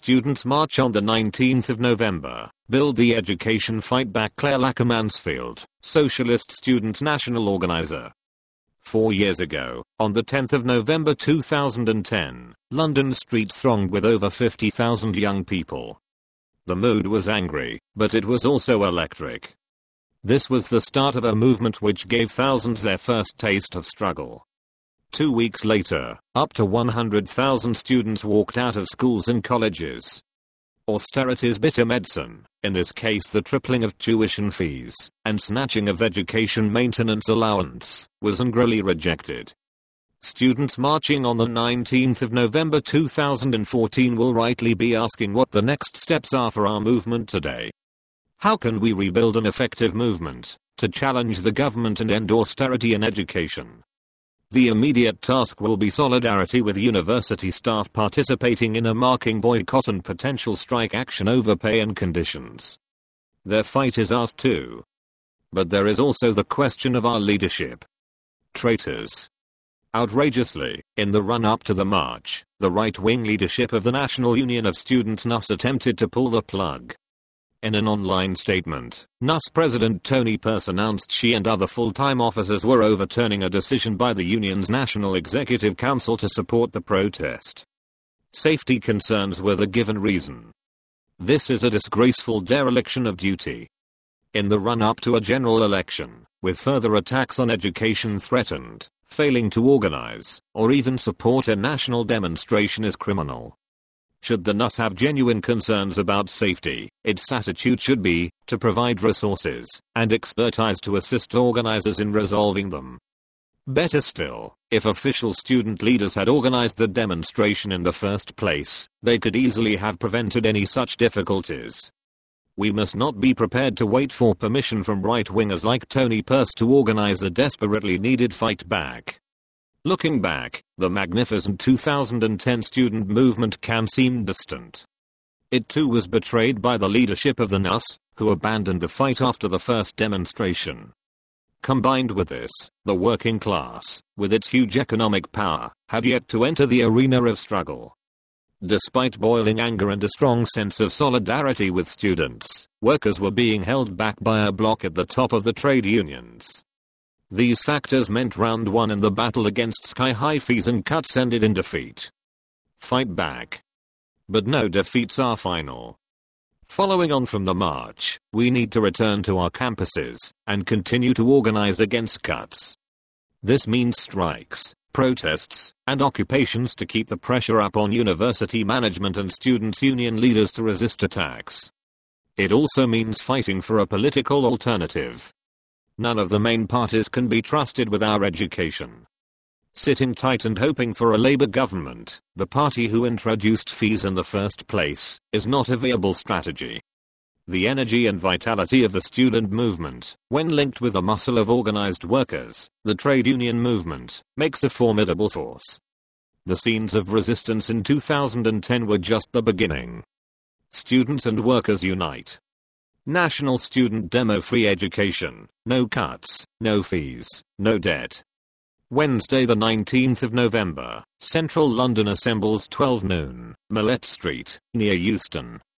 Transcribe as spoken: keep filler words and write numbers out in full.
Students march on the nineteenth of November. Build the education fight back. Claire Lackermansfield, Socialist Students National Organizer. Four years ago, on the tenth of November two thousand ten, London streets thronged with over fifty thousand young people. The mood was angry, but it was also electric. This was the start of a movement which gave thousands their first taste of struggle. Two weeks later, up to one hundred thousand students walked out of schools and colleges. Austerity's bitter medicine, in this case the tripling of tuition fees and snatching of education maintenance allowance, was angrily rejected. Students marching on the nineteenth of November two thousand fourteen will rightly be asking what the next steps are for our movement today. How can we rebuild an effective movement to challenge the government and end austerity in education? The immediate task will be solidarity with university staff participating in a marking boycott and potential strike action over pay and conditions. Their fight is ours too. But there is also the question of our leadership. Traitors. Outrageously, in the run-up to the march, the right-wing leadership of the National Union of Students N U S attempted to pull the plug. In an online statement, N U S President Tony Pearce announced she and other full-time officers were overturning a decision by the union's National Executive Council to support the protest. Safety concerns were the given reason. This is a disgraceful dereliction of duty. In the run-up to a general election, with further attacks on education threatened, failing to organize, or even support a national demonstration is criminal. Should the N U S have genuine concerns about safety, its attitude should be to provide resources and expertise to assist organizers in resolving them. Better still, if official student leaders had organized the demonstration in the first place, they could easily have prevented any such difficulties. We must not be prepared to wait for permission from right-wingers like Tony Pearce to organize a desperately needed fight back. Looking back, the magnificent two thousand ten student movement can seem distant. It too was betrayed by the leadership of the N U S, who abandoned the fight after the first demonstration. Combined with this, the working class, with its huge economic power, had yet to enter the arena of struggle. Despite boiling anger and a strong sense of solidarity with students, workers were being held back by a bloc at the top of the trade unions. These factors meant round one in the battle against sky-high fees and cuts ended in defeat. Fight back. But no defeats are final. Following on from the march, we need to return to our campuses and continue to organize against cuts. This means strikes, protests, and occupations to keep the pressure up on university management and students' union leaders to resist attacks. It also means fighting for a political alternative. None of the main parties can be trusted with our education. Sitting tight and hoping for a Labour government, the party who introduced fees in the first place, is not a viable strategy. The energy and vitality of the student movement, when linked with the muscle of organized workers, the trade union movement, makes a formidable force. The scenes of resistance in two thousand ten were just the beginning. Students and workers unite. National Student Demo. Free education, no cuts, no fees, no debt. Wednesday the nineteenth of November, Central London assembles twelve noon, Millett Street, near Euston.